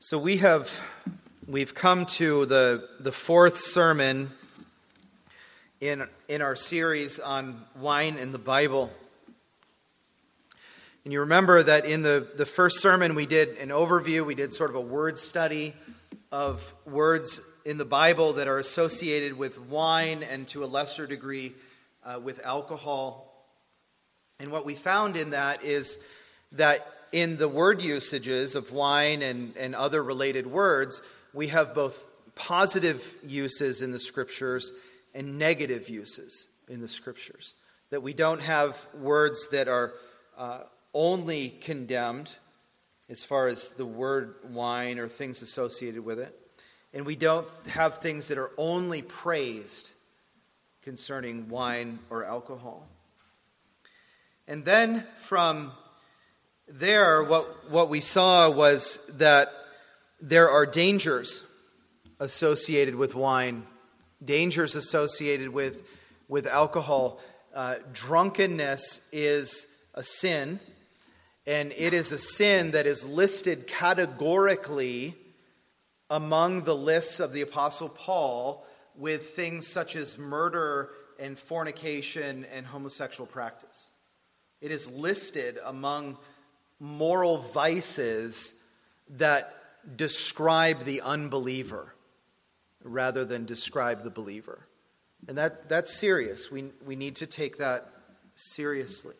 So we've come to the fourth sermon in our series on wine in the Bible. And you remember that in the first sermon we did an overview, we did sort of a word study of words in the Bible that are associated with wine and to a lesser degree with alcohol. And what we found in that is that in the word usages of wine and other related words, we have both positive uses in the Scriptures and negative uses in the Scriptures. That we don't have words that are only condemned as far as the word wine or things associated with it. And we don't have things that are only praised concerning wine or alcohol. And then from there, what we saw was that there are dangers associated with wine, dangers associated with alcohol. Drunkenness is a sin, and it is a sin that is listed categorically among the lists of the Apostle Paul with things such as murder and fornication and homosexual practice. It is listed among moral vices that describe the unbeliever rather than describe the believer. And that's serious. We need to take that seriously.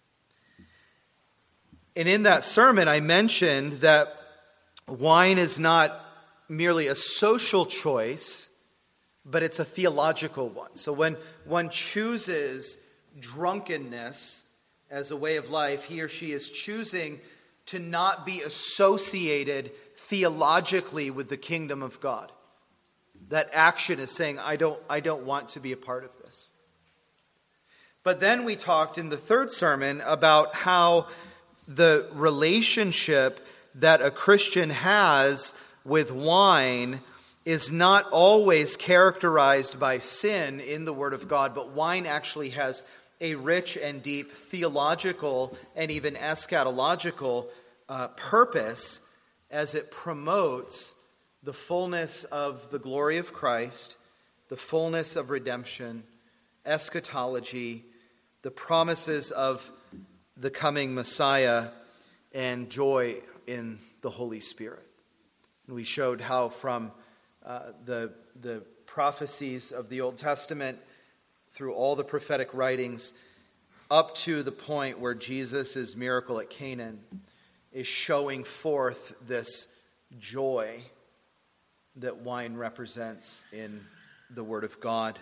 And in that sermon, I mentioned that wine is not merely a social choice, but it's a theological one. So when one chooses drunkenness as a way of life, he or she is choosing to not be associated theologically with the kingdom of God. That action is saying, I don't want to be a part of this. But then we talked in the third sermon about how the relationship that a Christian has with wine is not always characterized by sin in the Word of God, but wine actually has a rich and deep theological and even eschatological purpose as it promotes the fullness of the glory of Christ, the fullness of redemption, eschatology, the promises of the coming Messiah, and joy in the Holy Spirit. And we showed how from the prophecies of the Old Testament through all the prophetic writings up to the point where Jesus' miracle at Canaan is showing forth this joy that wine represents in the Word of God.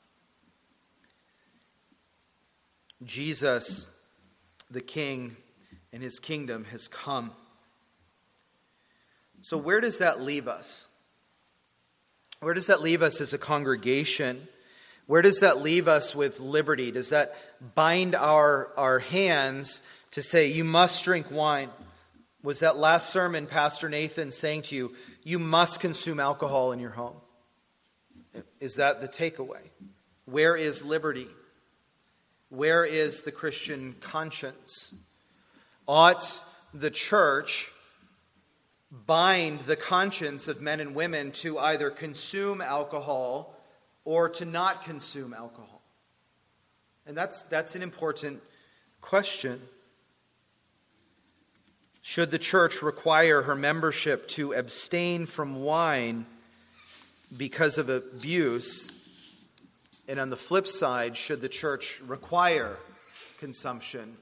Jesus, the King, and his kingdom has come. So where does that leave us? Where does that leave us as a congregation? Where does that leave us with liberty? Does that bind our hands to say, you must drink wine? Was that last sermon Pastor Nathan saying to you, you must consume alcohol in your home? Is that the takeaway? Where is liberty? Where is the Christian conscience? Ought the church bind the conscience of men and women to either consume alcohol or to not consume alcohol? And that's an important question. Should the church require her membership to abstain from wine because of abuse? And on the flip side, should the church require consumption?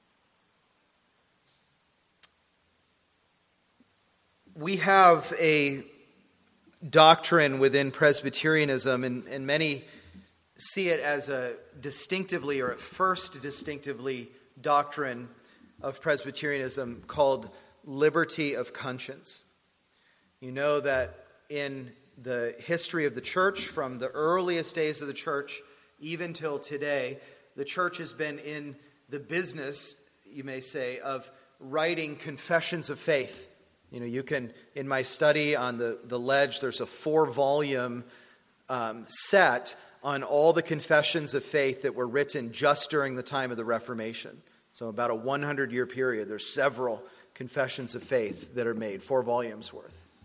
We have a doctrine within Presbyterianism, and many see it as a distinctively, or at first distinctively, doctrine of Presbyterianism called liberty of conscience. You know that in the history of the church, from the earliest days of the church, even till today, the church has been in the business, you may say, of writing confessions of faith. You know, you can, in my study on the ledge, there's a 4-volume set on all the confessions of faith that were written just during the time of the Reformation. So about a 100-year period, there's several confessions of faith that are made, 4 volumes worth.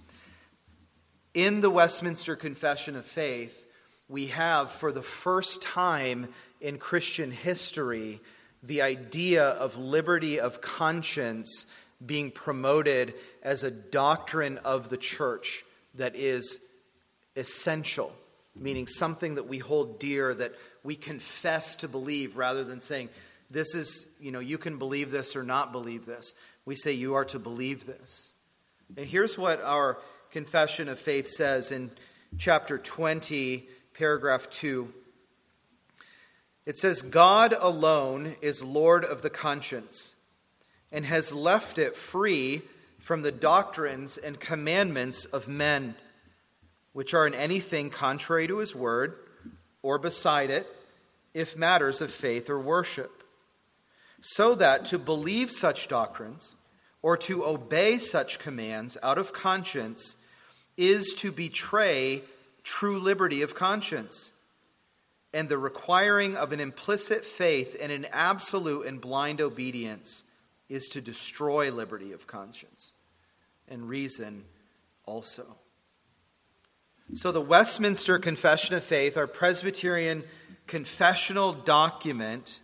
In the Westminster Confession of Faith, we have, for the first time in Christian history, the idea of liberty of conscience being promoted as a doctrine of the church that is essential, meaning something that we hold dear, that we confess to believe, rather than saying, this is, you can believe this or not believe this. We say you are to believe this. And here's what our Confession of Faith says in chapter 20, paragraph 2. It says, God alone is Lord of the conscience, and has left it free from the doctrines and commandments of men, which are in anything contrary to his word, or beside it, if matters of faith or worship. So that to believe such doctrines, or to obey such commands out of conscience, is to betray true liberty of conscience, and the requiring of an implicit faith and an absolute and blind obedience is to destroy liberty of conscience, and reason also. So the Westminster Confession of Faith, our Presbyterian confessional document,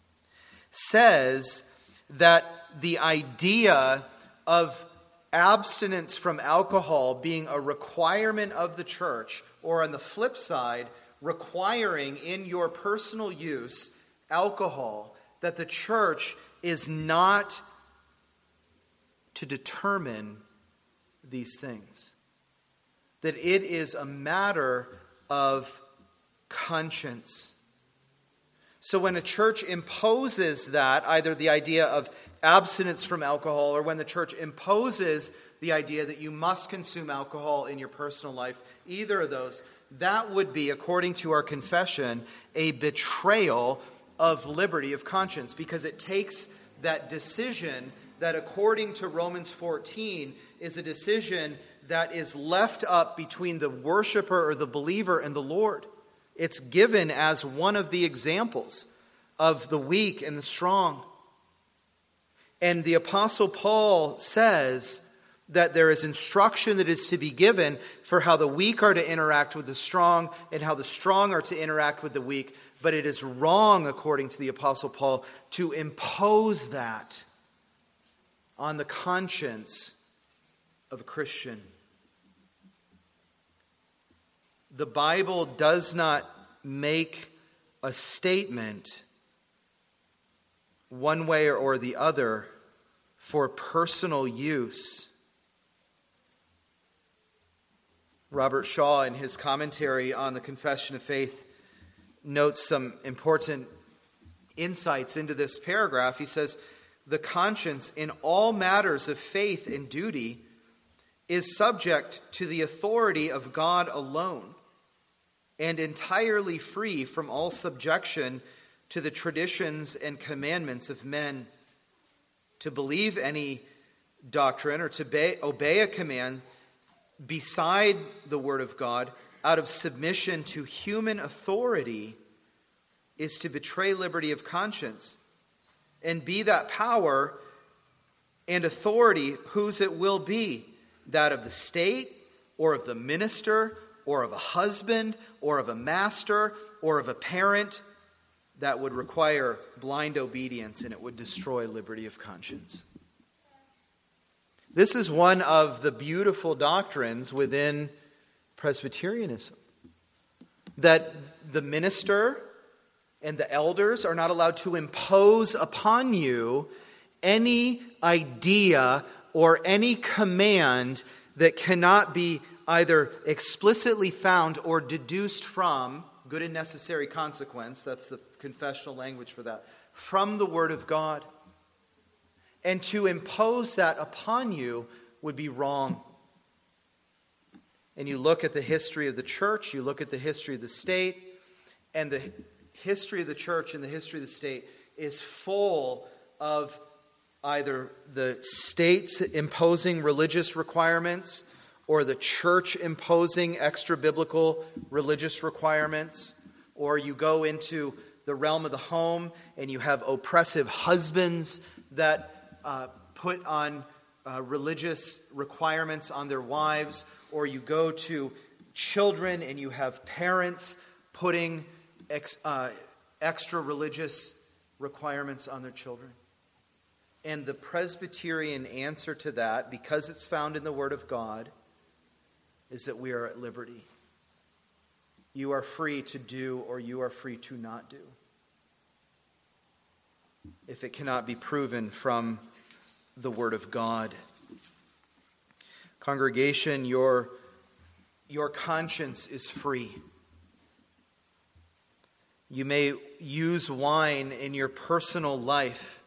says that the idea of abstinence from alcohol being a requirement of the church, or on the flip side, requiring in your personal use alcohol, that the church is not to determine these things. That it is a matter of conscience. So when a church imposes that, either the idea of abstinence from alcohol, or when the church imposes the idea that you must consume alcohol in your personal life, either of those, that would be, according to our confession, a betrayal of liberty of conscience, because it takes that decision that, according to Romans 14, is a decision that is left up between the worshiper or the believer and the Lord. It's given as one of the examples of the weak and the strong. And the Apostle Paul says that there is instruction that is to be given for how the weak are to interact with the strong and how the strong are to interact with the weak. But it is wrong, according to the Apostle Paul, to impose that on the conscience of a Christian. The Bible does not make a statement one way or the other for personal use. Robert Shaw, in his commentary on the Confession of Faith, notes some important insights into this paragraph. He says, the conscience in all matters of faith and duty is subject to the authority of God alone, and entirely free from all subjection to the traditions and commandments of men. To believe any doctrine or to obey a command beside the word of God out of submission to human authority is to betray liberty of conscience, and be that power and authority whose it will be, that of the state or of the minister or of a husband, or of a master, or of a parent, that would require blind obedience, and it would destroy liberty of conscience. This is one of the beautiful doctrines within Presbyterianism, that the minister and the elders are not allowed to impose upon you any idea or any command that cannot be either explicitly found or deduced from, good and necessary consequence, that's the confessional language for that, from the Word of God. And to impose that upon you would be wrong. And you look at the history of the church, you look at the history of the state, and the history of the church and the history of the state is full of either the states imposing religious requirements or the church imposing extra-biblical religious requirements, or you go into the realm of the home and you have oppressive husbands that put on religious requirements on their wives, or you go to children and you have parents putting extra religious requirements on their children. And the Presbyterian answer to that, because it's found in the Word of God, is that we are at liberty. You are free to do or you are free to not do, if it cannot be proven from the Word of God. Congregation, your conscience is free. You may use wine in your personal life.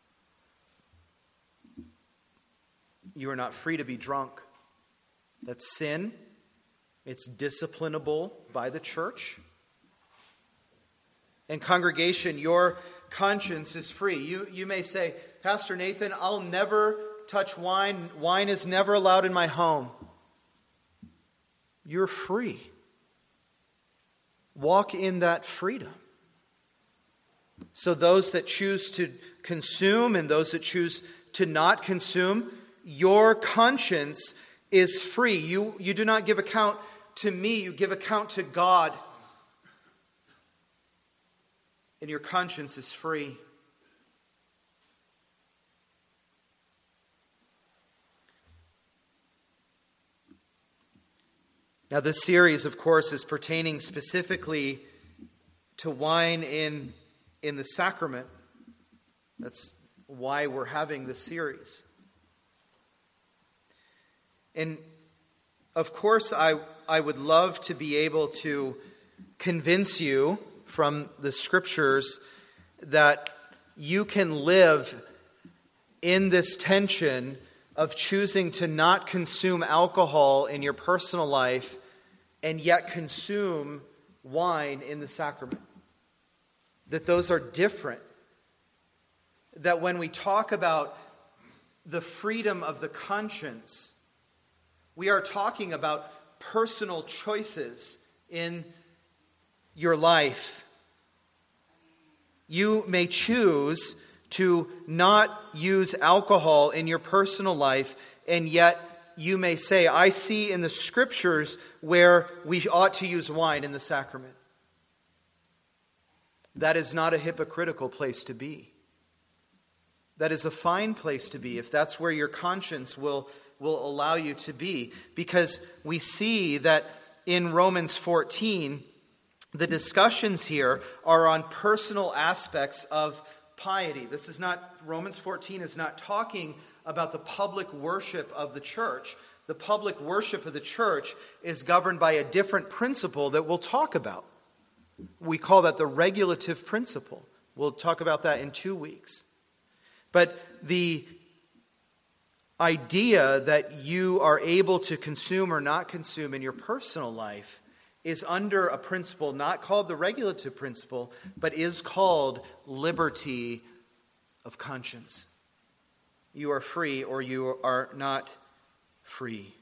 You are not free to be drunk. That's sin. It's disciplinable by the church. And congregation, your conscience is free. You may say, Pastor Nathan, I'll never touch wine. Wine is never allowed in my home. You're free. Walk in that freedom. So those that choose to consume and those that choose to not consume, your conscience is free. You do not give account to me, you give account to God. And your conscience is free. Now, this series, of course, is pertaining specifically to wine in the sacrament. That's why we're having this series. And, of course, I would love to be able to convince you from the Scriptures that you can live in this tension of choosing to not consume alcohol in your personal life and yet consume wine in the sacrament. That those are different. That when we talk about the freedom of the conscience, we are talking about personal choices in your life. You may choose to not use alcohol in your personal life, and yet you may say, I see in the Scriptures where we ought to use wine in the sacrament. That is not a hypocritical place to be. That is a fine place to be if that's where your conscience will allow you to be. Because we see that in Romans 14, the discussions here are on personal aspects of piety. Romans 14 is not talking about the public worship of the church. The public worship of the church is governed by a different principle that we'll talk about. We call that the regulative principle. We'll talk about that in 2 weeks. But the idea that you are able to consume or not consume in your personal life is under a principle not called the regulative principle, but is called liberty of conscience. You are free or you are not free.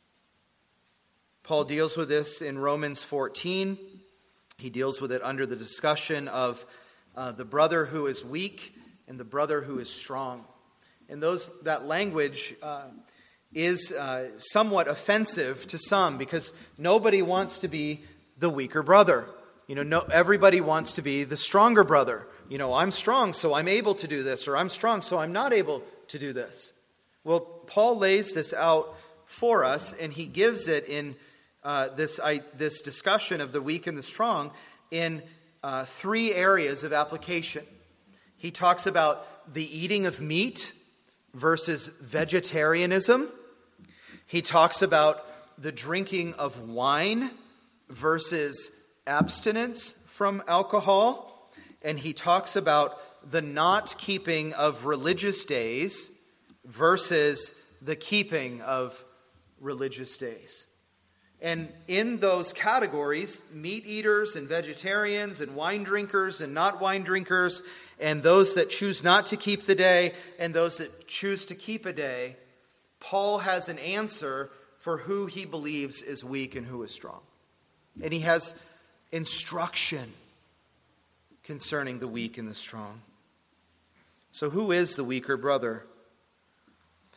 Paul deals with this in Romans 14. He deals with it under the discussion of the brother who is weak and the brother who is strong. And that language is somewhat offensive to some because nobody wants to be the weaker brother. Everybody wants to be the stronger brother. I'm strong, so I'm able to do this, or I'm strong, so I'm not able to do this. Well, Paul lays this out for us, and he gives it in this discussion of the weak and the strong in 3 areas of application. He talks about the eating of meat versus vegetarianism. He talks about the drinking of wine versus abstinence from alcohol. And he talks about the not keeping of religious days versus the keeping of religious days. And in those categories, meat eaters and vegetarians and wine drinkers and not wine drinkers, and those that choose not to keep the day and those that choose to keep a day, Paul has an answer for who he believes is weak and who is strong. And he has instruction concerning the weak and the strong. So who is the weaker brother?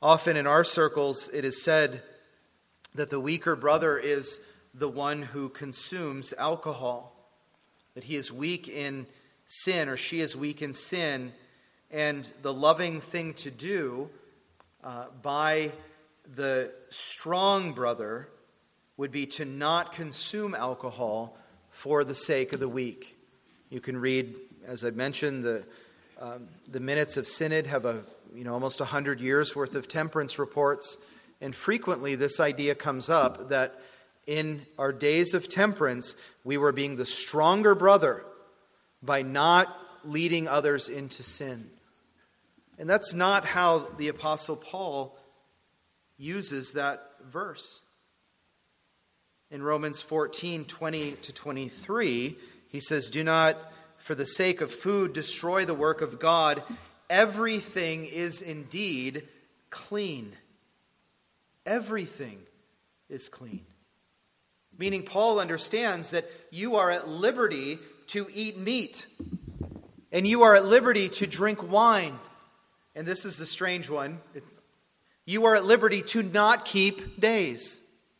Often in our circles, it is said that the weaker brother is the one who consumes alcohol, that he is weak in sin or she is weak in sin, and the loving thing to do by the strong brother would be to not consume alcohol for the sake of the weak. You can read, as I mentioned, the minutes of synod have almost 100 years worth of temperance reports, and frequently this idea comes up that in our days of temperance we were being the stronger brother by not leading others into sin. And that's not how the Apostle Paul uses that verse. In Romans 14:20-23, he says, "Do not, for the sake of food, destroy the work of God. Everything is indeed clean." Everything is clean. Meaning Paul understands that you are at liberty to eat meat, and you are at liberty to drink wine. And this is the strange one. You are at liberty to not keep days.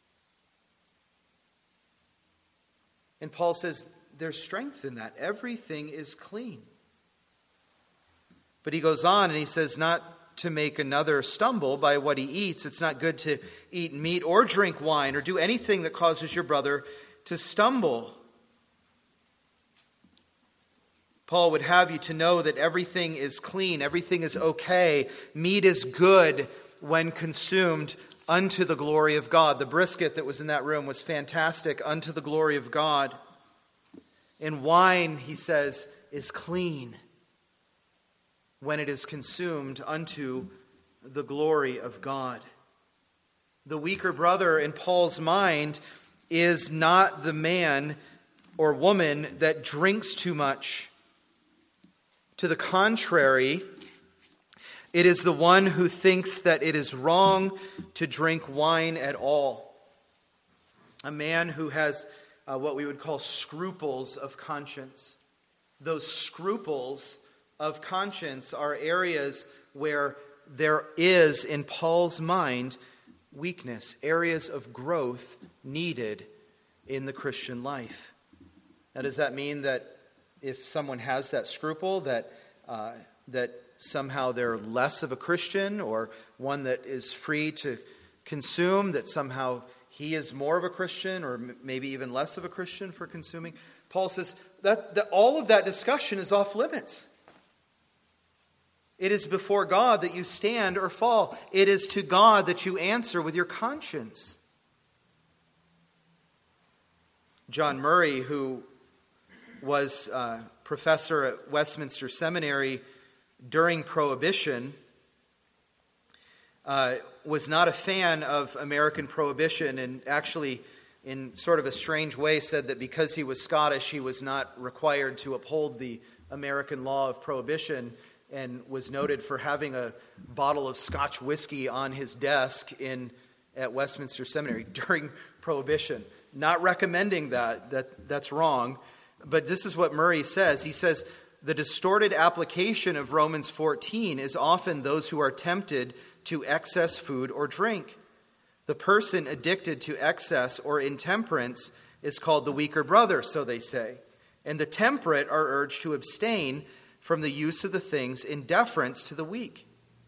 And Paul says there's strength in that. Everything is clean. But he goes on and he says not to make another stumble by what he eats. It's not good to eat meat or drink wine or do anything that causes your brother to stumble. Paul would have you to know that everything is clean, everything is okay. Meat is good when consumed unto the glory of God. The brisket that was in that room was fantastic, unto the glory of God. And wine, he says, is clean when it is consumed unto the glory of God. The weaker brother in Paul's mind is not the man or woman that drinks too much. To the contrary, it is the one who thinks that it is wrong to drink wine at all. A man who has what we would call scruples of conscience. Those scruples of conscience are areas where there is, in Paul's mind, weakness, areas of growth needed in the Christian life. Now, does that mean that if someone has that scruple, that somehow they're less of a Christian, or one that is free to consume, that somehow he is more of a Christian, or maybe even less of a Christian for consuming? Paul says that all of that discussion is off limits. It is before God that you stand or fall. It is to God that you answer with your conscience. John Murray, who was professor at Westminster Seminary during Prohibition, was not a fan of American Prohibition, and actually, in sort of a strange way, said that because he was Scottish, he was not required to uphold the American law of Prohibition, and was noted for having a bottle of Scotch whiskey on his desk at Westminster Seminary during Prohibition. Not recommending that's wrong. But this is what Murray says. He says, the distorted application of Romans 14 is often those who are tempted to excess food or drink. The person addicted to excess or intemperance is called the weaker brother, so they say. And the temperate are urged to abstain from the use of the things in deference to the weak.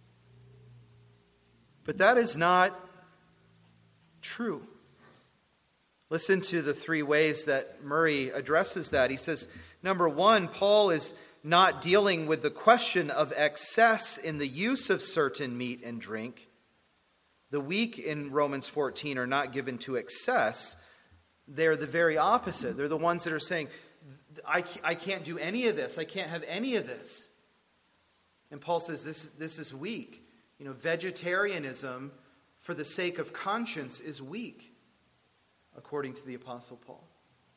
But that is not true. Listen to the three ways that Murray addresses that. He says, number one, Paul is not dealing with the question of excess in the use of certain meat and drink. The weak in Romans 14 are not given to excess. They're the very opposite. They're the ones that are saying, I can't do any of this. I can't have any of this. And Paul says this is weak. Vegetarianism for the sake of conscience is weak, according to the Apostle Paul.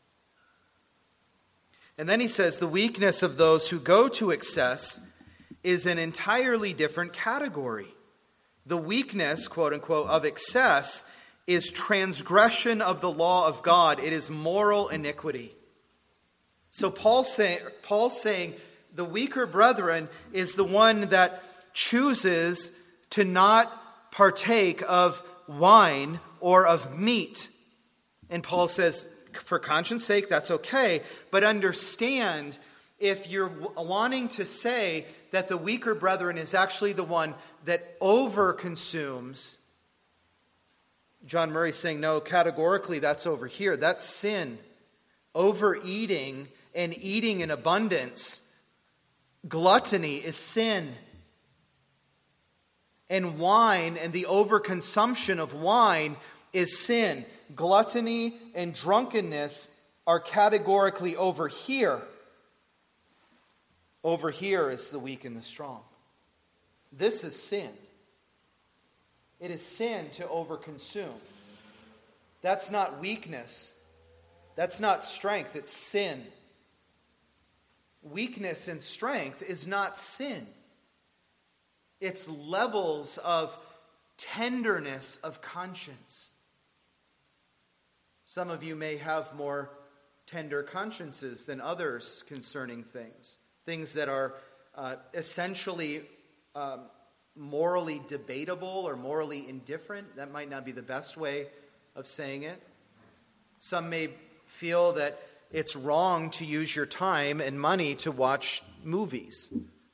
And then he says the weakness of those who go to excess is an entirely different category. The weakness, quote unquote, of excess is transgression of the law of God. It is moral iniquity. So Paul's saying the weaker brethren is the one that chooses to not partake of wine or of meat. And Paul says, for conscience sake, that's okay. But understand, if you're wanting to say that the weaker brethren is actually the one that over-consumes, John Murray's saying, no, categorically, that's over here. That's sin. Overeating and eating in abundance, gluttony is sin. And wine and the overconsumption of wine is sin. Gluttony and drunkenness are categorically over here. Over here is the weak and the strong. This is sin. It is sin to overconsume. That's not weakness. That's not strength. It's sin. Weakness and strength is not sin. It's levels of tenderness of conscience. Some of you may have more tender consciences than others concerning things. Things that are essentially morally debatable or morally indifferent. That might not be the best way of saying it. Some may feel that it's wrong to use your time and money to watch movies.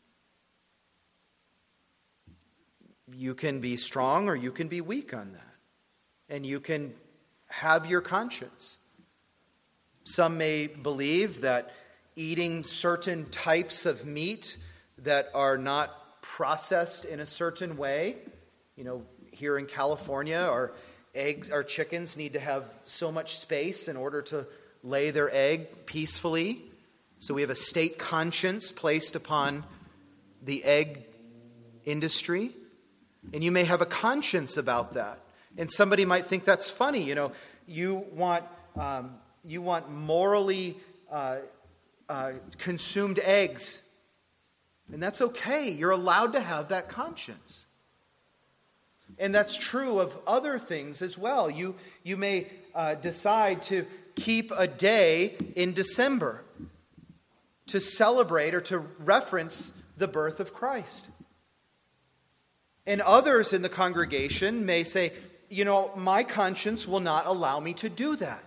You can be strong or you can be weak on that. And you can have your conscience. Some may believe that eating certain types of meat that are not processed in a certain way, here in California, our chickens need to have so much space in order to lay their egg peacefully. So we have a state conscience placed upon the egg industry. And you may have a conscience about that. And somebody might think that's funny. You want morally consumed eggs. And that's okay. You're allowed to have that conscience. And that's true of other things as well. You may decide to keep a day in December to celebrate or to reference the birth of Christ. And others in the congregation may say, my conscience will not allow me to do that.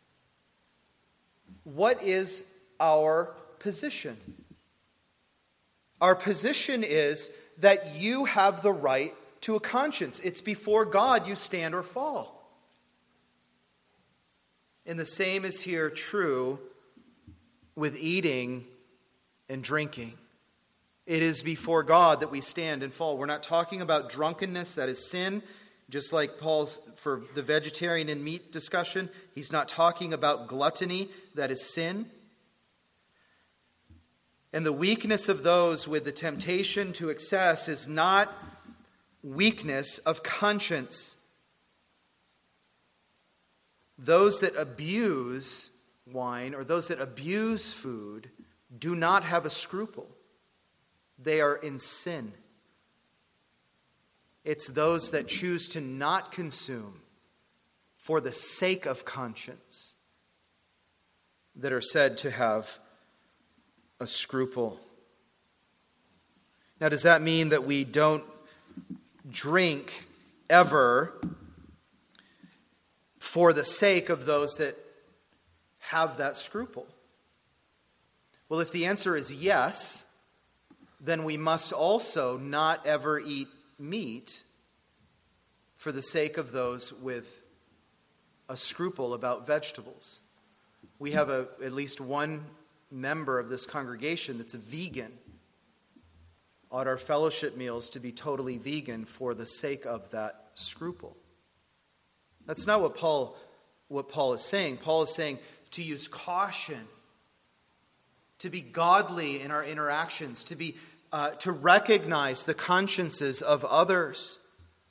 What is our position? Our position is that you have the right to a conscience. It's before God you stand or fall. And the same is here true with eating and drinking. It is before God that we stand and fall. We're not talking about drunkenness, that is sin. Just like Paul's for the vegetarian and meat discussion, he's not talking about gluttony, that is sin. And the weakness of those with the temptation to excess is not weakness of conscience. Those that abuse wine or those that abuse food do not have a scruple. They are in sin. It's those that choose to not consume for the sake of conscience that are said to have a scruple. Now, does that mean that we don't drink ever for the sake of those that have that scruple? Well, if the answer is yes, then we must also not ever eat meat for the sake of those with a scruple about vegetables. We have at least one member of this congregation that's a vegan. Ought our fellowship meals to be totally vegan for the sake of that scruple? That's not what Paul is saying. Paul is saying to use caution, to be godly in our interactions, to recognize the consciences of others.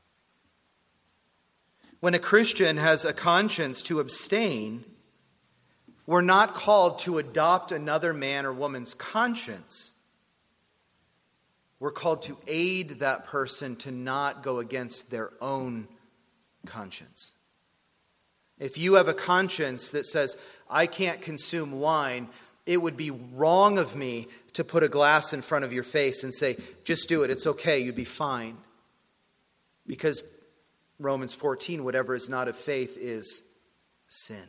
When a Christian has a conscience to abstain, we're not called to adopt another man or woman's conscience. We're called to aid that person to not go against their own conscience. If you have a conscience that says, I can't consume wine, it would be wrong of me to put a glass in front of your face and say, just do it, it's okay, you'd be fine. Because Romans 14, whatever is not of faith is sin.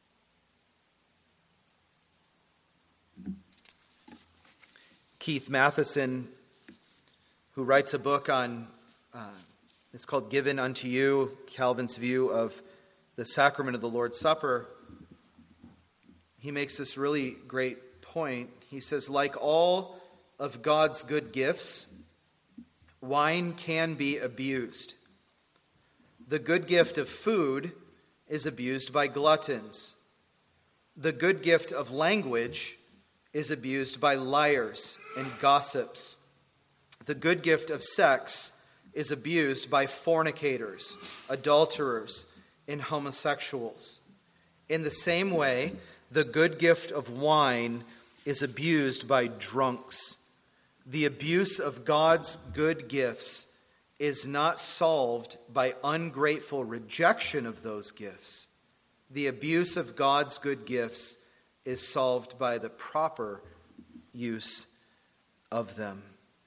Keith Matheson, who writes a book on, it's called Given Unto You, Calvin's view of the sacrament of the Lord's Supper, he makes this really great point. He says, like all of God's good gifts, wine can be abused. The good gift of food is abused by gluttons. The good gift of language is abused by liars and gossips. The good gift of sex is abused by fornicators, adulterers, and homosexuals. In the same way, the good gift of wine is abused by drunks. The abuse of God's good gifts is not solved by ungrateful rejection of those gifts. The abuse of God's good gifts is solved by the proper use of them.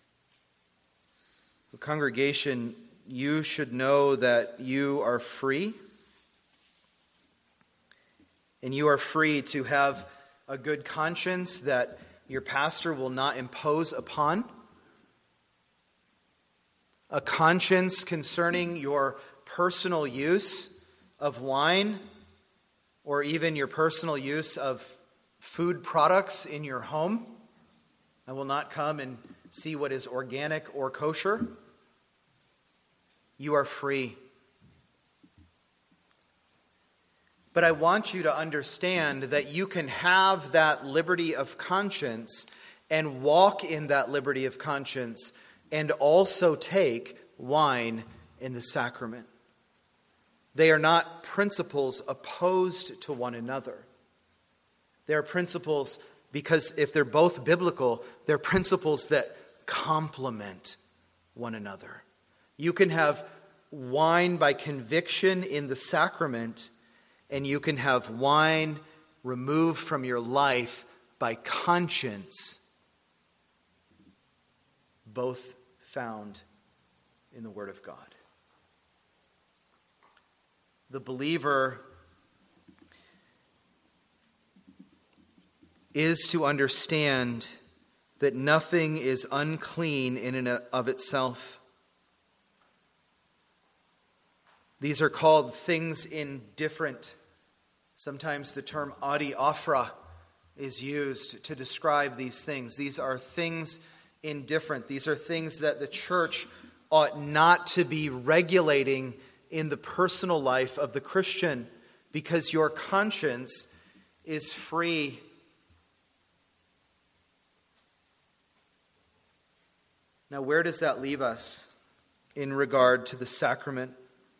The congregation, you should know that you are free. And you are free to have a good conscience that your pastor will not impose upon. A conscience concerning your personal use of wine or even your personal use of food products in your home. I will not come and see what is organic or kosher. You are free. But I want you to understand that you can have that liberty of conscience and walk in that liberty of conscience and also take wine in the sacrament. They are not principles opposed to one another. They are principles because if they're both biblical, they're principles that complement one another. You can have wine by conviction in the sacrament, and you can have wine removed from your life by conscience, both found in the Word of God. The believer is to understand that nothing is unclean in and of itself. These are called things indifferent. Sometimes the term adiaphora is used to describe these things. These are things indifferent. These are things that the church ought not to be regulating in the personal life of the Christian, because your conscience is free. Now, where does that leave us in regard to the sacrament?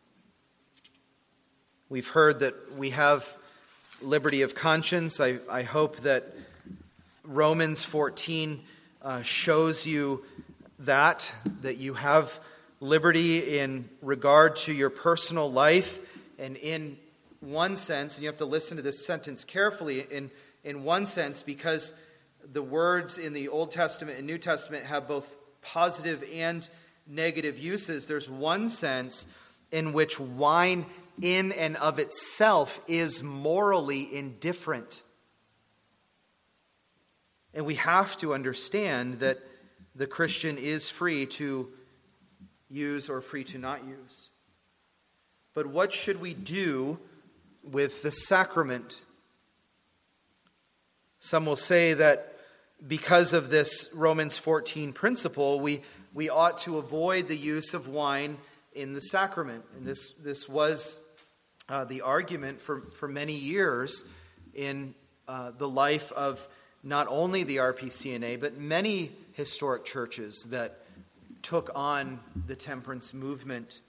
We've heard that we have liberty of conscience. I hope that Romans 14 shows you that you have liberty in regard to your personal life. And in one sense, and you have to listen to this sentence carefully, in one sense, because the words in the Old Testament and New Testament have both positive and negative uses, there's one sense in which wine in and of itself is morally indifferent. And we have to understand that the Christian is free to use or free to not use. But what should we do with the sacrament? Some will say that because of this Romans 14 principle, we ought to avoid the use of wine in the sacrament. And this was the argument for many years in the life of not only the RPCNA, but many historic churches that took on the temperance movement.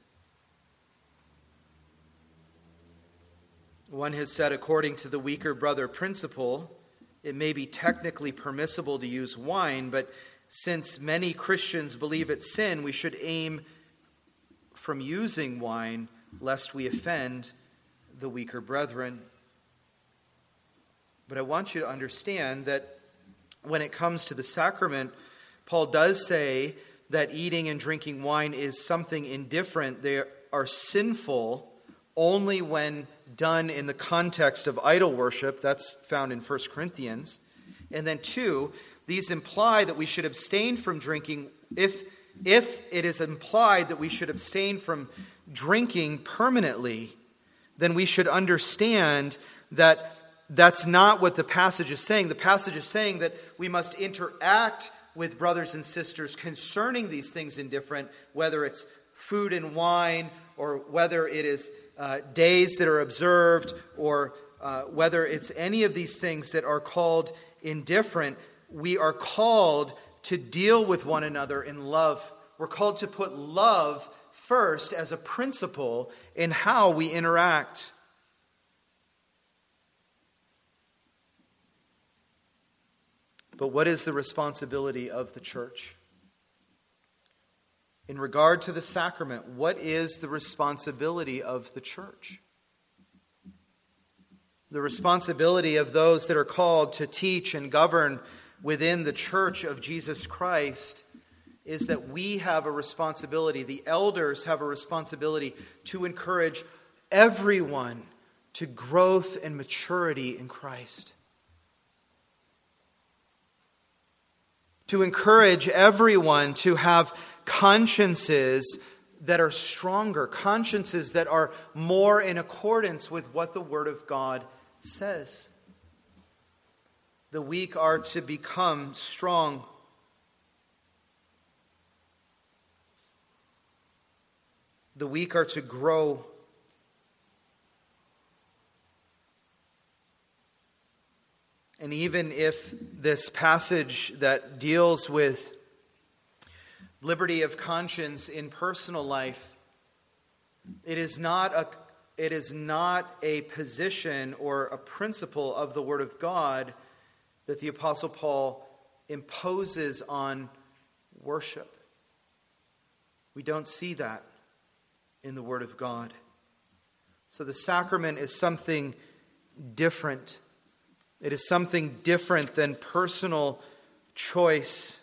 One has said, according to the weaker brother principle, it may be technically permissible to use wine, but since many Christians believe it's sin, we should aim from using wine lest we offend the weaker brethren. But I want you to understand that when it comes to the sacrament, Paul does say that eating and drinking wine is something indifferent. They are sinful only when done in the context of idol worship. That's found in 1 Corinthians. And then 2, these imply that we should abstain from drinking. If it is implied that we should abstain from drinking permanently, then we should understand that that's not what the passage is saying. The passage is saying that we must interact with brothers and sisters concerning these things indifferent, whether it's food and wine, or whether it is days that are observed, or whether it's any of these things that are called indifferent. We are called to deal with one another in love. We're called to put love first as a principle in how we interact. But what is the responsibility of the church? In regard to the sacrament, what is the responsibility of the church? The responsibility of those that are called to teach and govern within the church of Jesus Christ is that we have a responsibility, the elders have a responsibility to encourage everyone to growth and maturity in Christ. To encourage everyone to have consciences that are stronger, consciences that are more in accordance with what the Word of God says. The weak are to become strong. The weak are to grow. And even if this passage that deals with liberty of conscience in personal life, it is not a position or a principle of the Word of God that the Apostle Paul imposes on worship. We don't see that in the Word of God. So the sacrament is something different. It is something different than personal choice.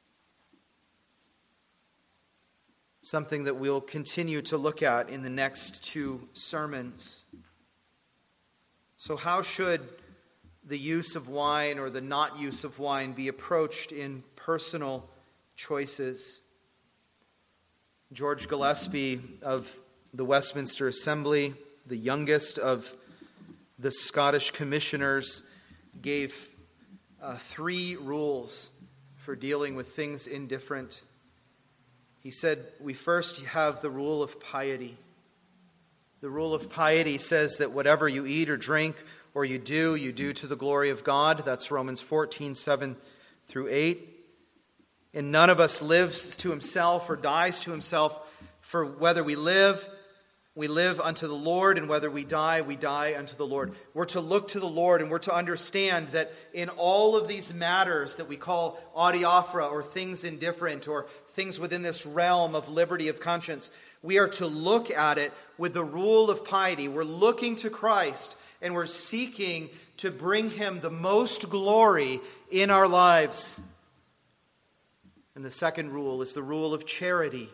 Something that we'll continue to look at in the next 2 sermons. So how should the use of wine or the not use of wine be approached in personal choices? George Gillespie of the Westminster Assembly, the youngest of the Scottish commissioners, gave 3 rules for dealing with things indifferent. He said, we first have the rule of piety. The rule of piety says that whatever you eat or drink or you do to the glory of God. That's Romans 14:7-8. And none of us lives to himself or dies to himself, for whether we live unto the Lord, and whether we die unto the Lord. We're to look to the Lord, and we're to understand that in all of these matters that we call adiaphora, or things indifferent, or things within this realm of liberty of conscience, we are to look at it with the rule of piety. We're looking to Christ, and we're seeking to bring him the most glory in our lives. And the second rule is the rule of charity.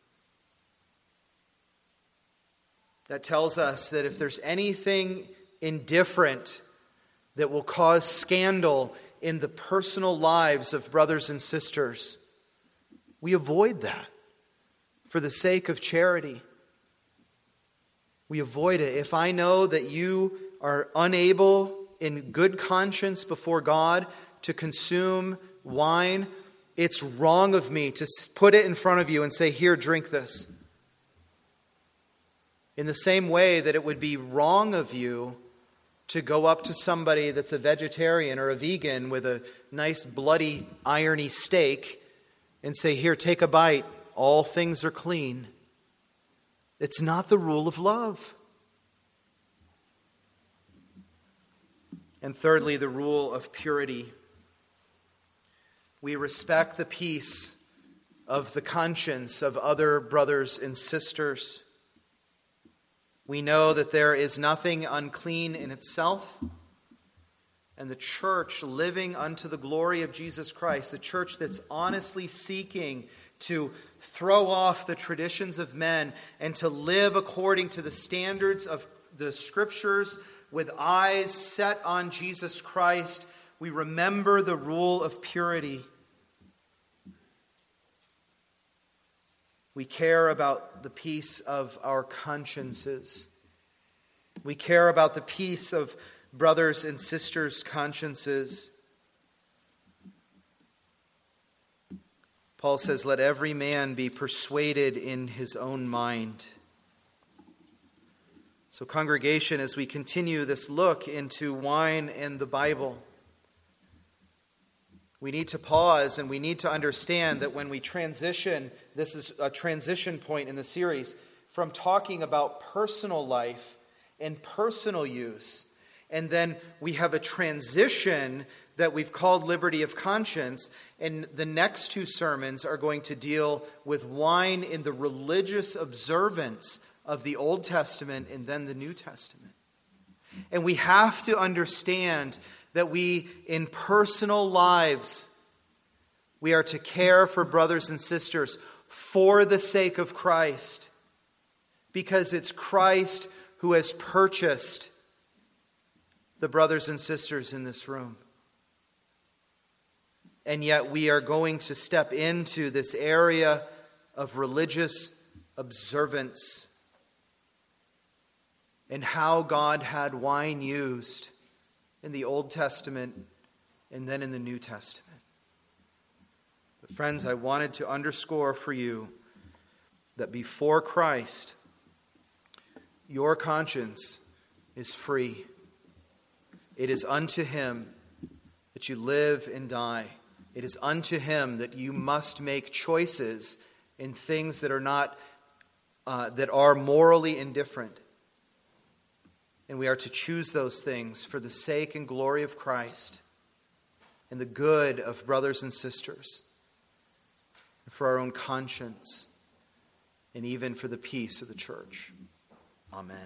That tells us that if there's anything indifferent that will cause scandal in the personal lives of brothers and sisters, we avoid that for the sake of charity. We avoid it. If I know that you are unable in good conscience before God to consume wine, it's wrong of me to put it in front of you and say, here, drink this. In the same way that it would be wrong of you to go up to somebody that's a vegetarian or a vegan with a nice bloody irony steak and say, here, take a bite. All things are clean. It's not the rule of love. And thirdly, the rule of purity. We respect the peace of the conscience of other brothers and sisters. We know that there is nothing unclean in itself, and the church living unto the glory of Jesus Christ, the church that's honestly seeking to throw off the traditions of men and to live according to the standards of the Scriptures with eyes set on Jesus Christ, we remember the rule of purity. We care about the peace of our consciences. We care about the peace of brothers and sisters' consciences. Paul says, "Let every man be persuaded in his own mind." So, congregation, as we continue this look into wine and the Bible, we need to pause and we need to understand that when we transition, this is a transition point in the series, from talking about personal life and personal use, and then we have a transition that we've called liberty of conscience, and the next two sermons are going to deal with wine in the religious observance of the Old Testament and then the New Testament. And we have to understand that we, in personal lives, we are to care for brothers and sisters for the sake of Christ, because it's Christ who has purchased the brothers and sisters in this room. And yet we are going to step into this area of religious observance and how God had wine used in the Old Testament and then in the New Testament. But friends, I wanted to underscore for you that before Christ, your conscience is free. It is unto Him that you live and die. It is unto Him that you must make choices in things that are not, that are morally indifferent. And we are to choose those things for the sake and glory of Christ and the good of brothers and sisters, and for our own conscience, and even for the peace of the church. Amen.